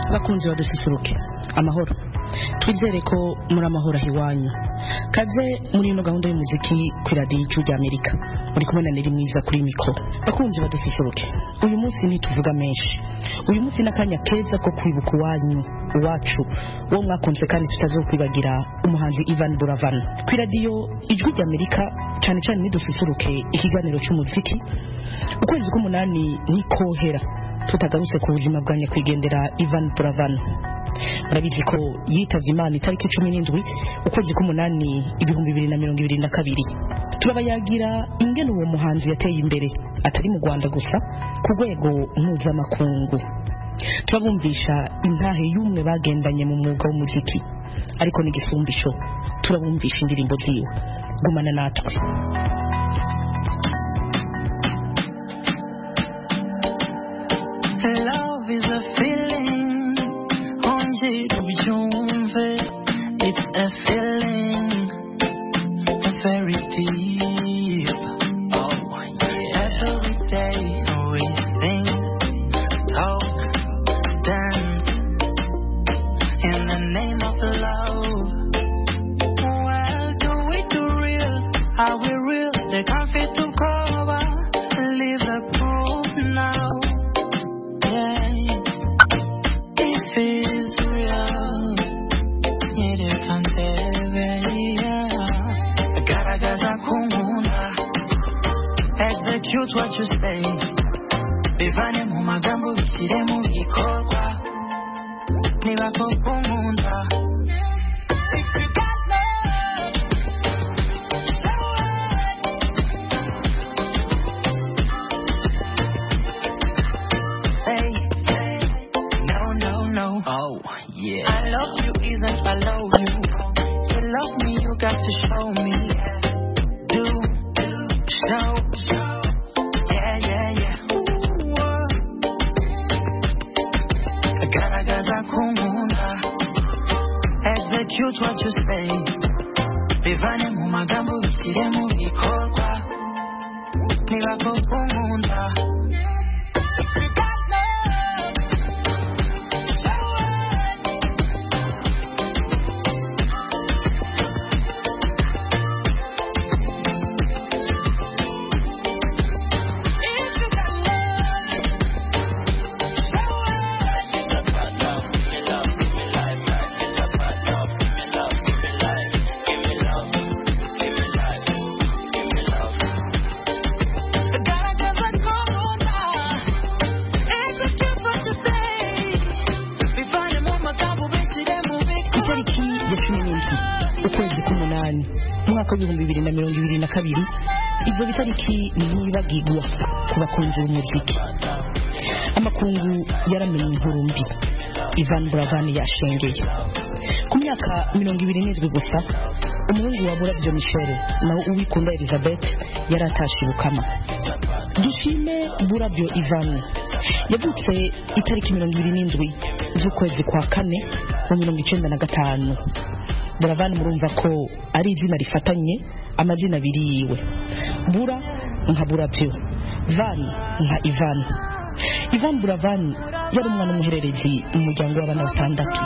bakunzi badususuruke amahoro twizere ko muri amahoro ahiwanyu kaze muri ino gahunda y'umuziki kuri radio y'Ijwi Amerika muri kumwe na Neri mwiza kuri mikro bakunzi badususuruke uyu munsi ntituvuga menshi uyu munsi nakanya keza ko kwibuka wanyu wacu wo mwakunze kandi tutazokwibagira umuhanzi Ivan Buravan kuri radio y'Ijwi Amerika cyane cyane nidususuruke ikiganiro cy'umuziki ukwezi k'umunani nikohera tutagarutse ku buzima bwa nyakwigendera Ivan Buravan murabizi ko yitavye Imana itariki 17 ukwezi k'umunani 2022 turabayagira ingene uwo muhanzi yateye imbere atari mu Rwanda gusa ku rwego mpuzamakungu turabumvisha intahe y'umwe bagendanye mu mwuga w'umuziki ariko n'igisumbisho turabumvisha indirimbo ziwe gumana natwe. Love is a feeling, it's a feeling very deep. Oh, yeah. Every day we sing, talk, dance in the name of love. Well, do we do real? Are we real? They can't fit to cover. Leave the proof now. Execute what you say. Bivane mu magambo bishyire mu bikorwa. Niba koko nkunda. If you got love, say no. Oh yeah. I love you isn't I love you. To love me you got to show me. Execute what you say. Bivane mu magambo bishyire mu bikorwa. Niba koko nkunda. Mwaka 2022 izo bitariki ntibagigwa ku bakunzi b'umuziki. Amakungu yaramenye inkuru mbi Ivan Buravan yashengeye ku myaka 27 gusa. Umuhungu wa Burabyo Michel nawe uwikunda Elizabeth yaratashibukama. Dushime Burabyo Ivan yavutse itariki 27 z'ukwezi kwa kane mu 1995. Buravan murumva ko ari izina rifatanye amazina abiri yiwe. Bura nka Burabyo, Van nka Ivan. Ivan Buravan yari umwana w'umuhererezi mu muryango w'abana batandatu.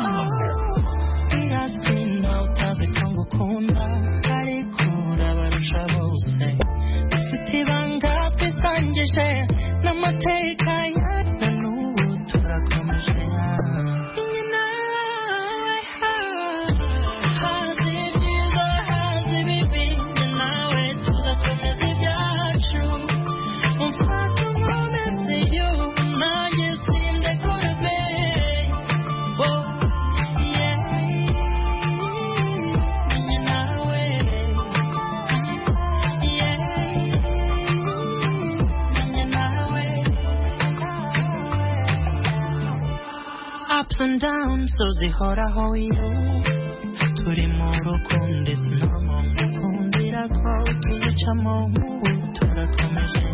Ups and downs, so zihoraho iyo turi mu rukundo sinamo mukundira ko tuzicamo turakomeje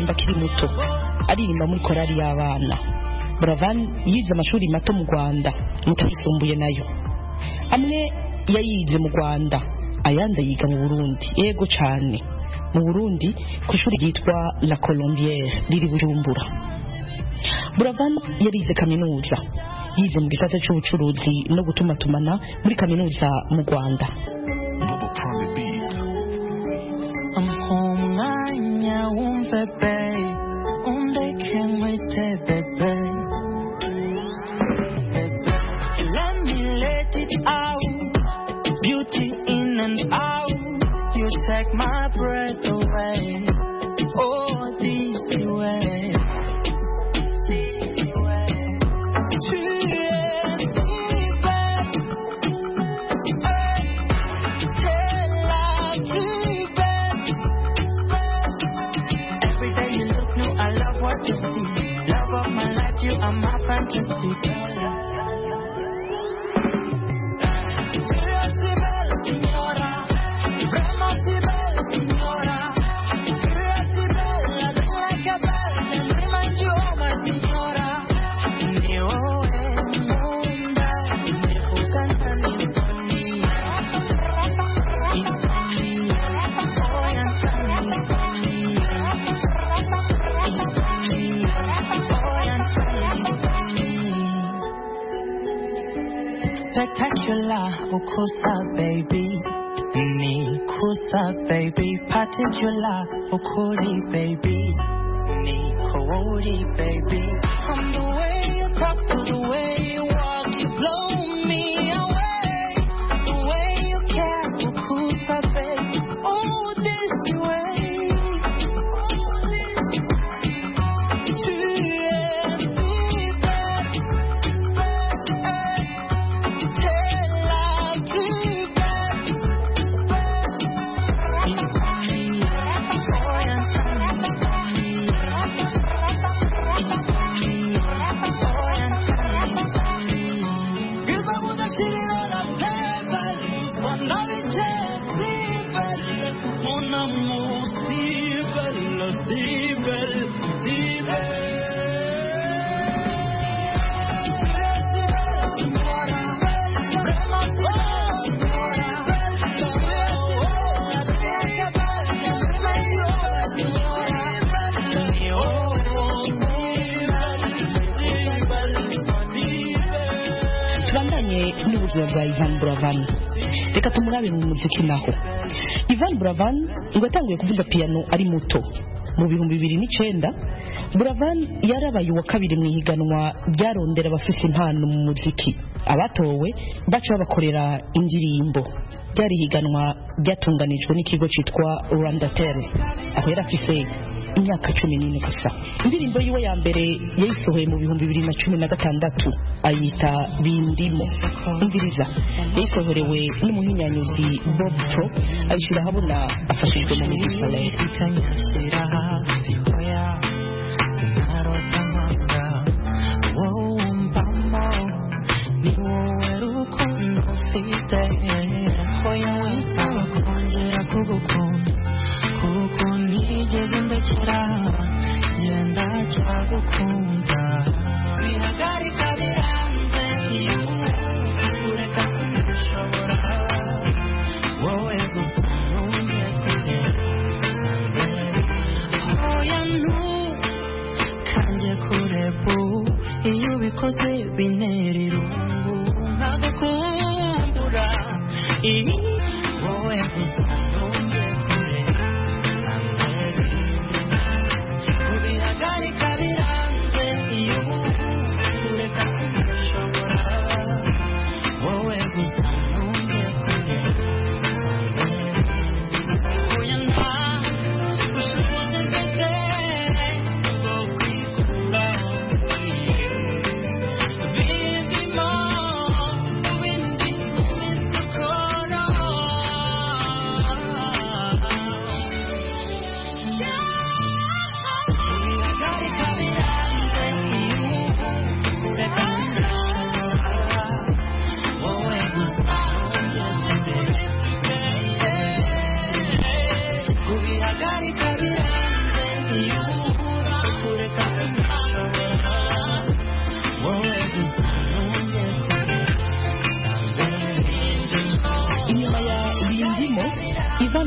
kuririmba akiri muto aririmba muri korali y'abana. Buravan yize amashuri mato mu Rwanda mutayisumbuye nayo, amwe yayize mu Rwanda ayandi yiga mu Burundi. Yego cyane mu Burundi ku ishuri ryitwa La Colombière riri Bujumbura. Buravan yarize kaminuza, yize mu gisata cy'ubucuruzi no gutumatumana muri kaminuza mu Rwanda. You take my breath away. Oh, this way. Every day you look new, I love what you see. Love of my life, you are my fantasy. Spectacular, ukusa baby, ni kusa baby, particular, ukuri baby, ni kowori baby. From the way you talk to the way you walk, you blow me away. The way you care, ukusa baby, oh this way. Bwa Ivan Buravan. Reka tumurabe mu muziki naho. Ivan Buravan ngo yatanguye kuvuza piano ari muto mu 2009. Buravan yarabaye uwa kabiri mu higanwa byarondera abafise impano mu muziki. Abatowe baca bakorera indirimbo. Byari higanwa byatunganijwe n'ikigo cyitwa Rwandatel. Aho yarafise imyaka 14 gusa. Indirimbo yiwe ya mbere yayisohoye mu 2016 ayita Bindimo. Umviriza yayisohorewe n'umuhinyanyuzi Bob Pro ayishira habona afashijwe mu muziki.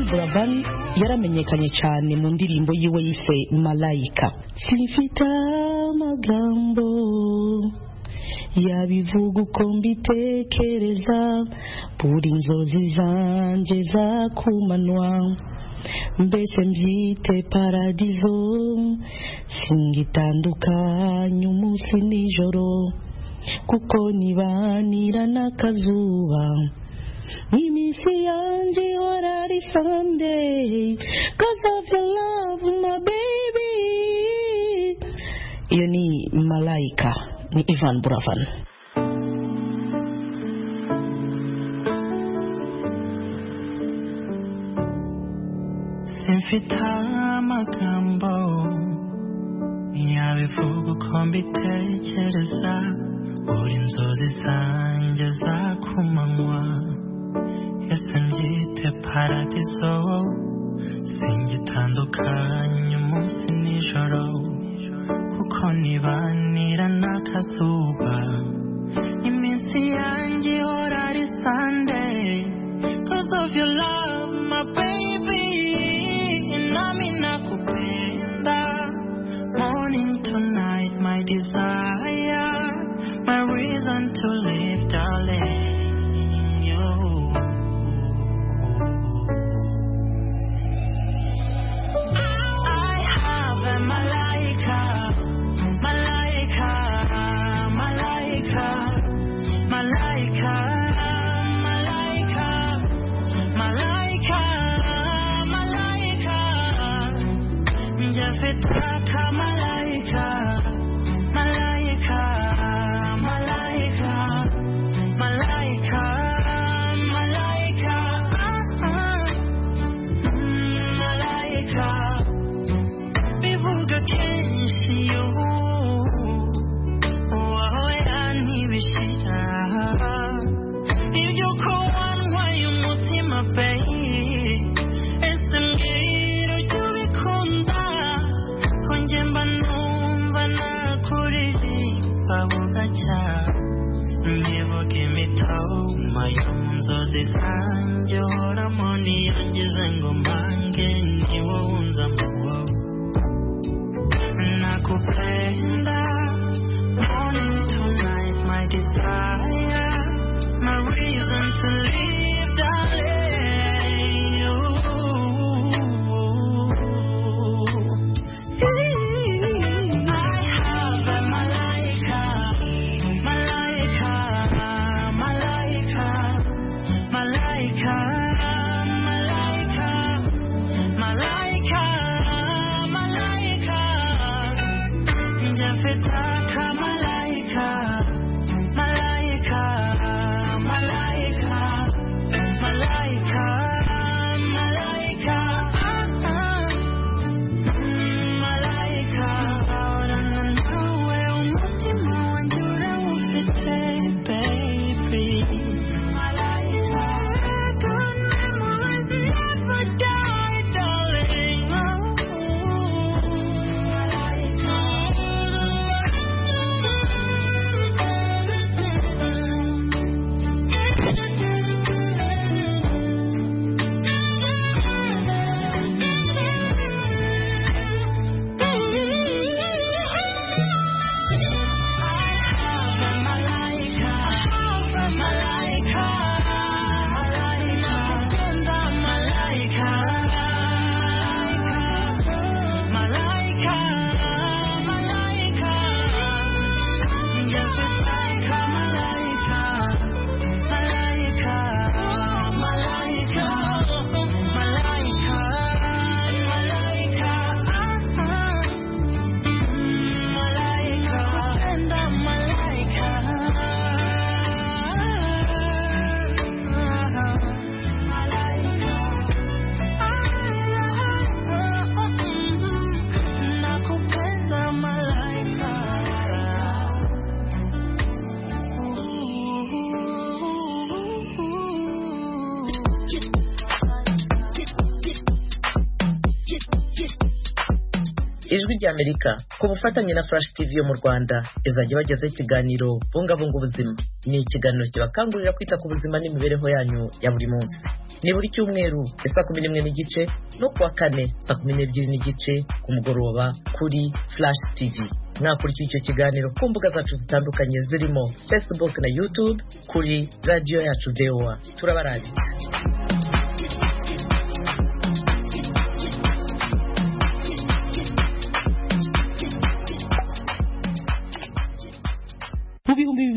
Buravan yaramenyekanye cyane mu ndirimbo yiwe yise Malaika. Sifite amagambo yabivuga uko mbitekereza, buri inzozi zanjye zakumanwa, mbese mbyite paradizo, singitandukanye umunsi nijoro, kuko nibanira n'akazuba, iminsi yanjye ihora ari Sunday, 'cause of your love my baby. Iyo ni Malaika, ni Ivan Buravan. Simfite amagambo yabivuga uko mbitekereza, buri inzozi zanjye zakumanywa, ese mbyite paradizo, singitandukanye umunsi nijoro, kuko nibanira n'akazuba, iminsi yanjye ihora ari Sunday, 'cause of your love my baby. Nami nakupenda, morning to night my desire, my reason to live, darling. I have a Malaika, Malaika, Malaika, Malaika, Malaika, Malaika, Malaika. Jafetaka Malaika, Malaika, Malaika, Malaika, Malaika, Malaika. Bivuga kenshi yo, wahoya ntibishira, ibyo ko wantwaye umutima baby, ese mbwira ujya ubikunda, ko njye mba numva nakuririmba bugacya, nkivuga imitoma yo mu nzozi zanjye, uhoramo niyo ngize ngo mpange, ni wowe unzamo wowe, nakupenda, morning to night my desire, my reason to live, darling. I have a Malaika, Malaika, Malaika, Malaika, Malaika, Malaika, Malaika. Jafetaka Malaika, Malaika. rya Amerika ku bufatanye na Flash TV yo mu Rwanda izajya bagezaho ikiganiro bungabunga ubuzima. Ni ikiganiro kibakangurira kwita ku buzima n'imibereho yanyu ya buri munsi. Ni buri cyumweru saa 11:30 no kuwa kane saa 12:30 ku mugoroba kuri Flash TV. Mwakurikira icyo kiganiro ku mbuga zacu zitandukanye zirimo Facebook na YouTube kuri radio yacu VOA. Turabarabita. Mu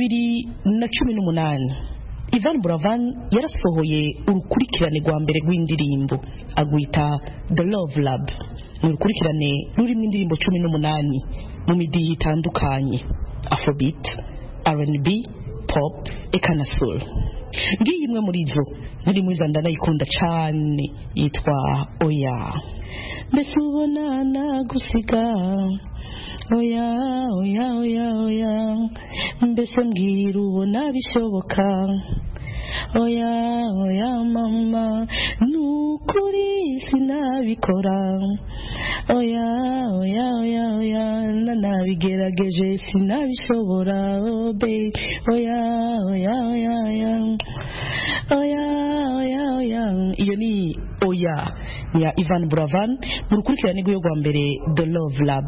2018 Ivan Buravan yarasohoye urukurikirane rwa mbere rw'indirimbo agwita The Love Lab. Ni urukurikirane rurimo indirimbo 18 mu midiyi itandukanye: Afrobeat, R&B, Pop, eka na Soul. Ngiyi imwe muri zo niri muri zanda nayikunda cyane yitwa Oya. Mbese ubona nagusiga Oya, oya, oya, oya. Mbese mbwira ubona bishoboka Oya, oya mama, nukuri sinabikora Oya, oya, oya, oya. Nanabigerageje sinabishobora Oh babe, oya, oya, oya, oya. Oya, oya, oya. Iyo ni Oya ya Ivan Buravan mu rukurikirane rw'uyo rwa mbere The Love Lab.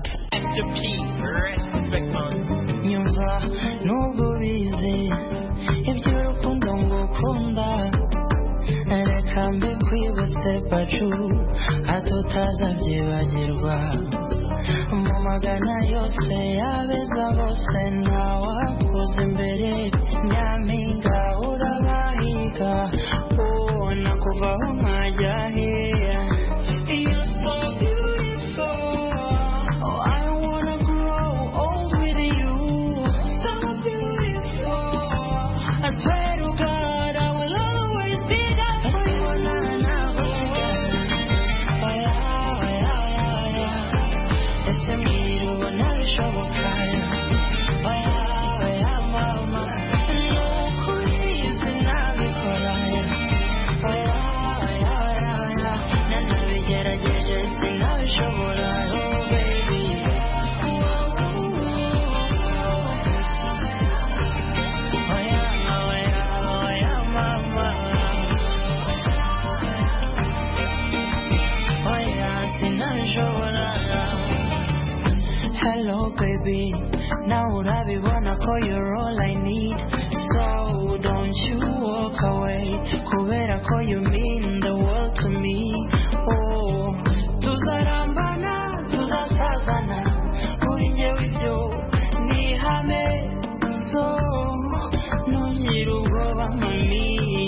Nyumva nubwo bizi iby'urukundo ngukunda reka mbe kwibutse pacu hato utazabyibagirwa mu magana yose yabeza bose ntawakuza imbere nyampinga urabahiga ubona kuvaho nkajya heya You're so beautiful Oh I wanna grow old with you So beautiful I swear to God I will always be there for you Hello baby, now urabibona ko you're all I need So don't you walk away kubera ko you mean the world to me Oh, tuzarambana, tuzasazana kuri njyewe ibyo ni ihame So, ntugire ubwoba mami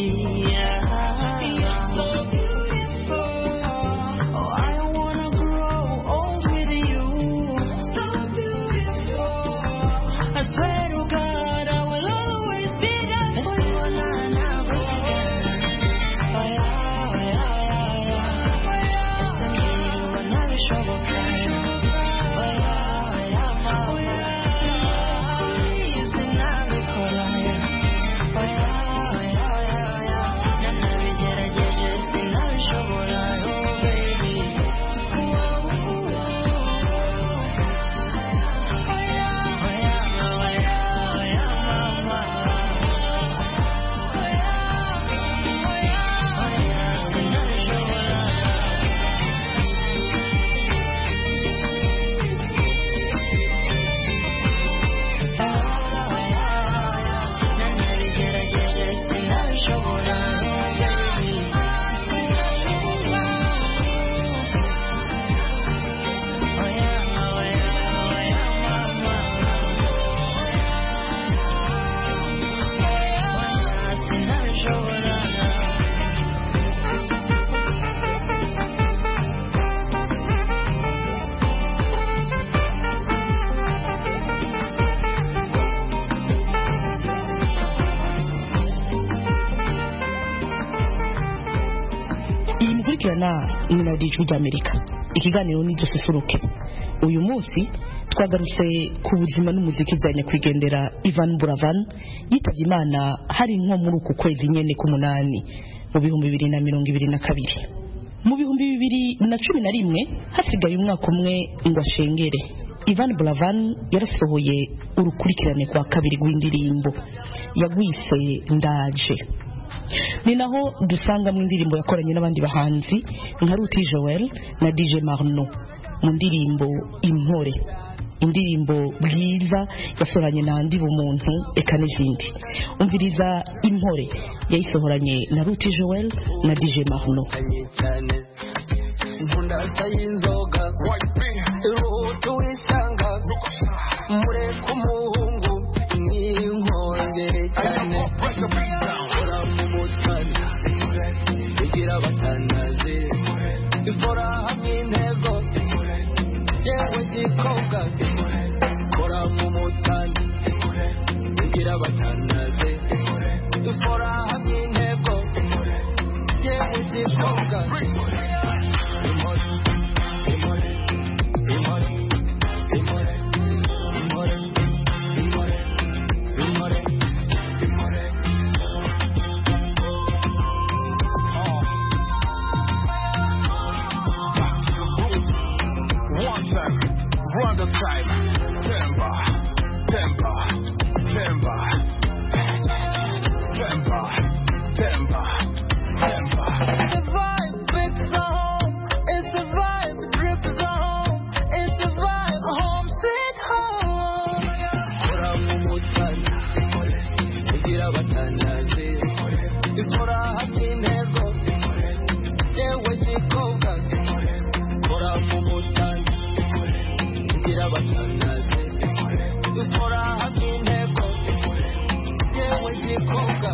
ni Radio Ijwi ry'Amerika. Ikiganiro ni dususuruke. Uyu munsi twagarutse ku buzima n'umuziki bya nyakwigendera Ivan Buravan yitabye Imana hari nko muri uku kwezi nyene ku 8 mu 2022. mu 2011 hasigaye umwaka umwe ngo ashengere Ivan Buravan yarasohoye urukurikirane kwa kabiri rw'indirimbo yagwise Ndaje. Ni naho dusanga mu indirimbo yakoranye n'abandi bahanzi nka Ruti Joel na DJ Marno mu ndirimbo Impore, indirimbo bwiza yasoranye na Ndi Bumuntu eka n'izindi. Umviriza Impore yayisohoranye na Ruti Joel na DJ Marno. Nkunda sayinzoga iruhutu wisanga mure kumuhungu ninkongere cyane ora mu mutani igira batanaze ikora hamwe intego yewe gikobwa kora mu mutani igira batanaze ikora hamwe intego yewe gikobwa Run the time, temper, temper, temper, temper, temper, temper. The vibe fits the home, it's the vibe drips the home, it's the vibe home sweet home. Kora mu mutani, igira batanaze, ikora hamwe intego, yewe gikobwa, kora mu mutani. Batanaze ukora hamwe intego yewe gikobwa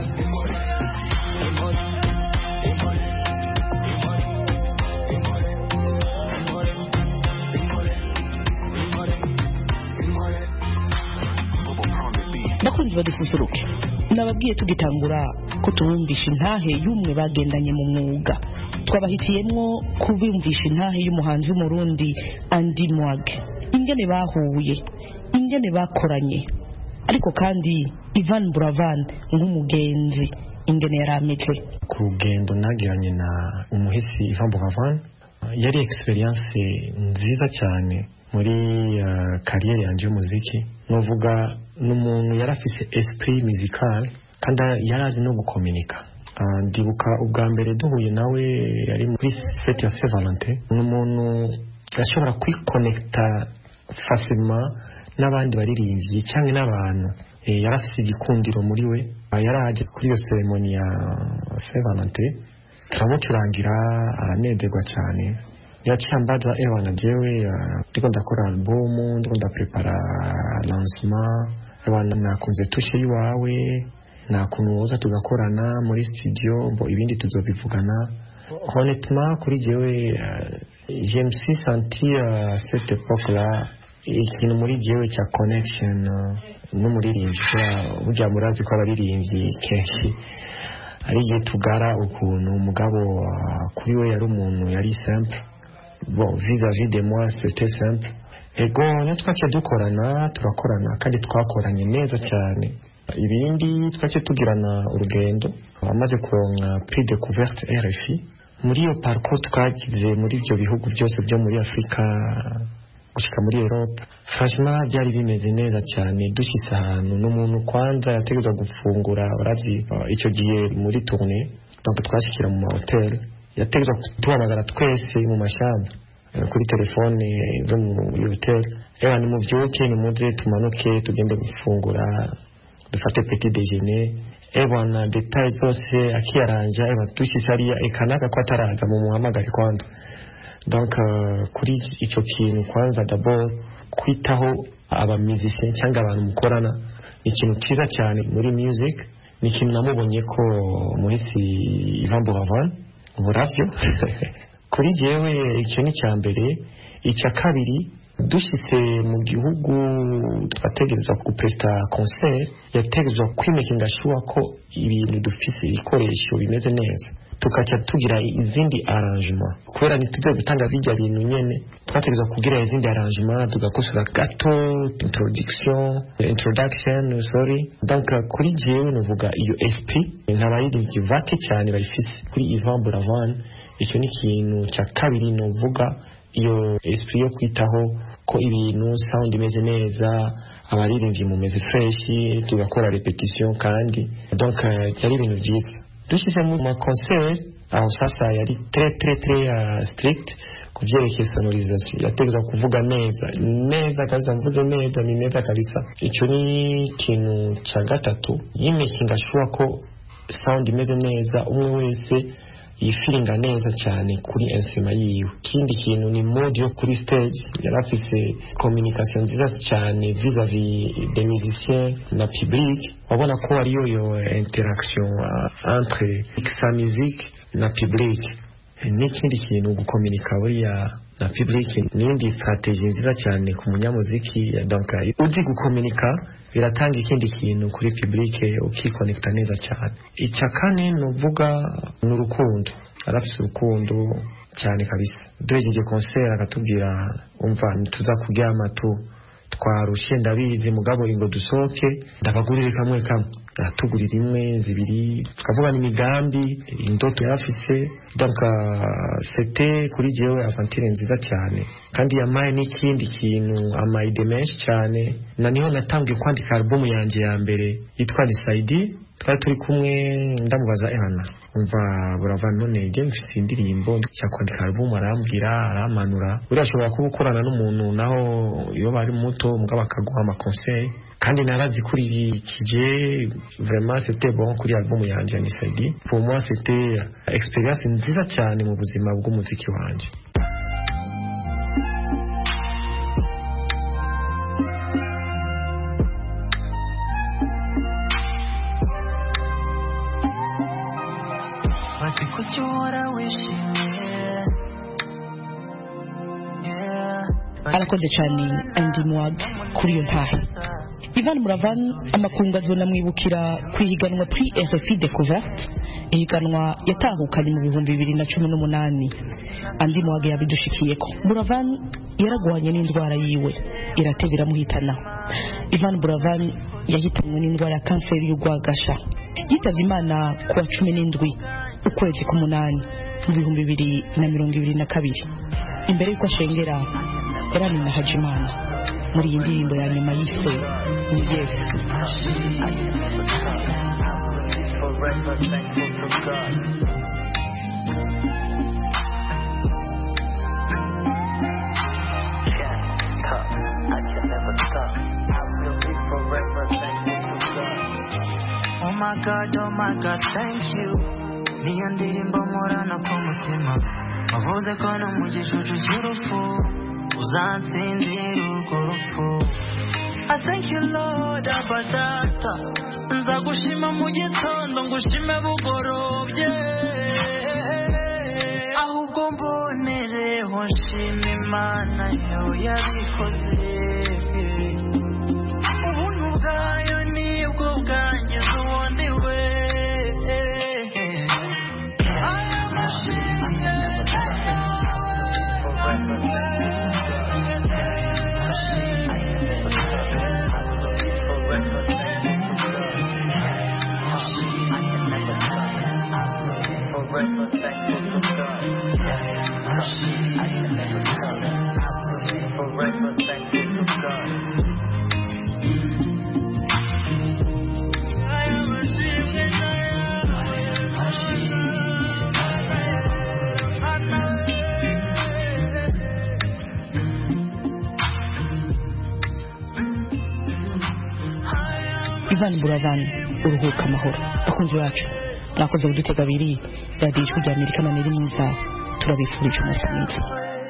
bakunzi badususuruke. Nababwiye tugitangura ko tubumvisha intahe y'umwe bagendanye mu mwuga. Twabahitiyemwo kubumvisha intahe y'umuhanzi w'umurundi Andy Mwage, ingene bahuye, ingene bakoranye, ariko kandi Ivan Buravan nk'umugenzi ingene yarameze. Ku rugendo nagiranye na umuhisi Ivan Buravan yari experience nziza cyane muri kariyeri yanjye y'umuziki. Novuga n'umuntu yarafise esprit musical kandi yarazi no gukomunika. Ndibuka ubwa mbere duhuye nawe yari muri fête ya Saint Valentin. N'umuntu ashobora kwiconnecta facilement n'abandi baririmbyi cyangwa n'abantu. Yarafise igikundiro muri we. Yaraje kuri iyo ceremony ya Saint Valentin turamucurangira aranezerwa cyane. Yaciye ambaza ewana jewe ndiko ndakora album, ndiko ndaprepara lancement, ewana nakunze tushe iwawe, nakuntu uza tugakorana muri studio, mbo ibindi tuzobivugana. Honnêtement kuri jewe je me suis senti à cette époque-là ikintu muri jewe cya connection n'umuririmbyi. Burya murazi ko abaririmbyi kenshi ari igihe tugara ukuntu umugabo kuri we yari umuntu yari simple. Bon, vis-à-vis de moi c'était simple. Ego twaciye dukorana turakorana kandi twakoranye neza cyane. Ibindi twaciye tugirana urugendo amaze kuronka prix découverte RFI. Muri iyo parcours twagize muri ibyo bihugu byose byo muri Afrika gushika muri Europe, franchement byari bimeze neza cyane. Dushitse ahantu n'umuntu kwanza yategetswe gufungura barazi icyo gihe muri tournée, donc twashikira mu hotel, yategetswe kutuhamagara twese mu mashamba kuri telefone zo muri hotel. Ni mubyuke ni muze tumanuke tugende gufungura dufate petit déjeuner. Na details zose akiyaranja dushitse ariya ekanaka ko ataraza mu muhamagare kwanza. Donc kuri icyo kintu kwanza d'abord kwitaho abamuziciens cyangwa abantu mukorana ni ikintu cyiza cyane muri music. Ni ikintu namubonye ko muhisi Ivan Buravan uburavyo kuri jewe icyo ni cya mbere. Icya kabiri dushitse mu gihugu twategerezwa gupresta concert, yategerezwa kwimekinga sure ko ibintu dufise ibikoresho bimeze neza. tukaca tugira izindi arrangement kubera ntitujye gutanga bijya bintu nyene twategeza kugira izindi arrangement tugakosora gato introduction donc kuri jewe nuvuga iyo esprit ntabayiriki vate cyane bayifise kuri Ivan Buravan icyo ni ikintu cya kabiri nuvuga iyo esprit yo kwitaho ko ibintu sound imeze neza abaririmbyi mu meze fresh tugakora repetition kandi donc cyari ibintu byiza dushyize mu concert aho sasa yari très strict kuvyerekeye sonorisation yategeza kuvuga neza kaza mvuze ni neza kabisa icyo ni ikintu cya gatatu yimekinga sure ko sound imeze neza umwe wese yifiringa neza cyane kuri instrument yiwe kindi kintu ni mode yo kuri stage yarafise communication nziza cyane vis-à-vis des musiciens na public wabona ko ariyo yo interaction entre sa musique na public n'ikindi kintu gukomunika buriya na public n'indi strategie nziza cyane ku munyamuziki donc uzi gukomunika biratanga ikindi kintu kuri public ukikonekta neza cyane icya kane nuvuga n'urukundo arafise urukundo cyane kabisa duhejeje concert akatubwira umva tuza kuryama twarushe ndabizi mugabo ingo dusoke ndabagurire kamwe atugurira imwe zibiri tukavuga n'imigambi indoto yarafise donc c'était kuri jewe aventure nziza cyane kandi yamaye n'ikindi kintu amayide menshi cyane na niho natangiye kwandika album yanjye ya mbere yitwa Nisaidi twari turi kumwe ndamubaza ehana umva Buravan none je mfite indirimbo cya kwandika album arambwira aramanura urashobora kubukorana n'umuntu naho iyo bari muto mugabo akaguha ama conseil kandi narazi kuri kije vraiment c'était bon kuri album yanjye Nisaidi pour moi c'était expérience nziza cyane mu buzima bw'umuziki wanje arakoze cyane Andy Mwag kuri iyo ntahe Ivan Buravan amakungu azonamwibukira kwihiganwa Prix RFI Découverte ihiganwa yatahukanye mu 2018 Andy Mwag yabidushikiyeko Buravan yaragwanye n'indwara yiwe iratevera muhitana Ivan Buravan yahitanywe n'indwara ya kanseri y'ugwagasha yitavye Imana ku wa 17 ukwezi k'umunani mu 2022 imbere y'uko ashengera yarani na Hajimana muri iyi ndirimbo ya nyuma yise Yes Oh my God, thank you. Niyo ndirimbo murana ku mutima wavuze ko no mu gicucu cy'urupfu uzansinzira urwo rupfu I thank you Lord Abadata nzagushima mu gitondo ngushime bugorobye ahubwo mbonereho nshima Imana yo yabikoze ubuntu bwayo nibwo bwangiza ubundi we Ivan Buravan uruhuka amahoro akunzi wacu nakoze kudutega abiri radio Ijwi ry'Amerika na niri mwiza turabifurije umunsi mwiza